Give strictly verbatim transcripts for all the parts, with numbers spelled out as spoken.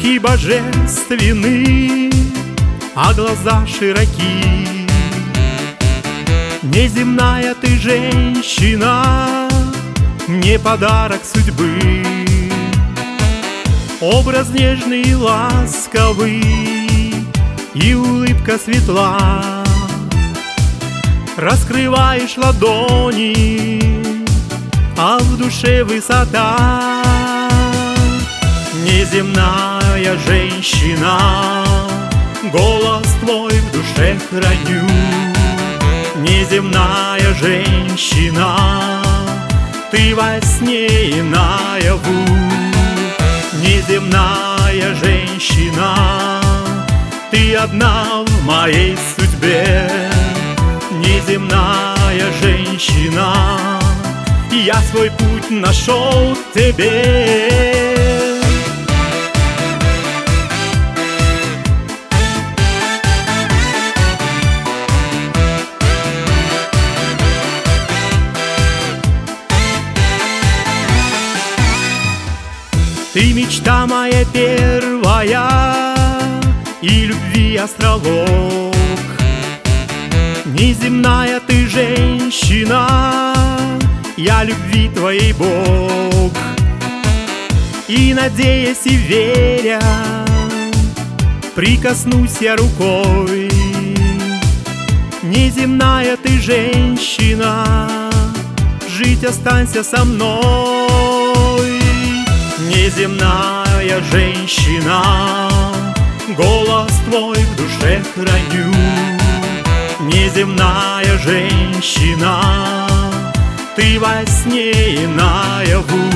Руки божественны, а глаза широки. Неземная ты женщина, мне подарок судьбы. Образ нежный и ласковый, и улыбка светла. Раскрываешь ладони, а в душе высота. Неземная женщина, голос твой в душе храню. Неземная женщина, ты во сне и наяву. Неземная женщина, ты одна в моей судьбе. Неземная женщина, я свой путь нашел к тебе. Ты мечта моя первая и любви островок. Неземная ты женщина, я любви твоей Бог. И надеясь и веря, прикоснусь я рукой. Неземная ты женщина, жить останься со мной. Неземная женщина, голос твой в душе храню. Неземная женщина, ты во сне и наяву.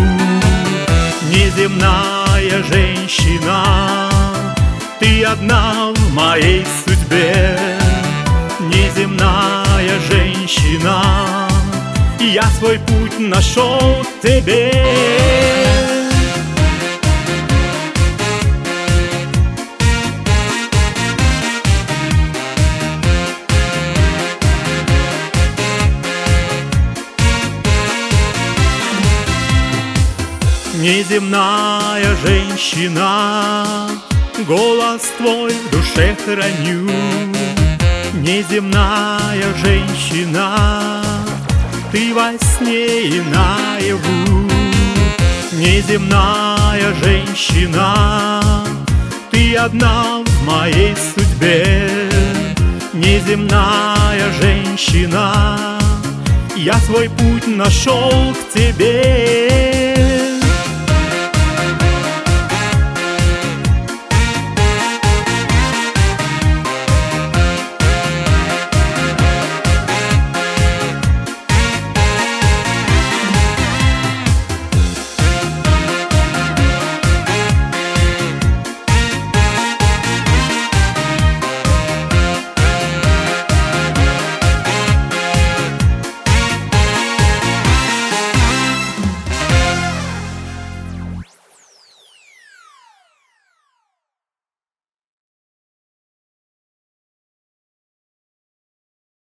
Неземная женщина, ты одна в моей судьбе. Неземная женщина, я свой путь нашел к тебе. Неземная женщина, голос твой в душе храню. Неземная женщина, ты во сне и наяву. Неземная женщина, ты одна в моей судьбе. Неземная женщина, я свой путь нашел к тебе.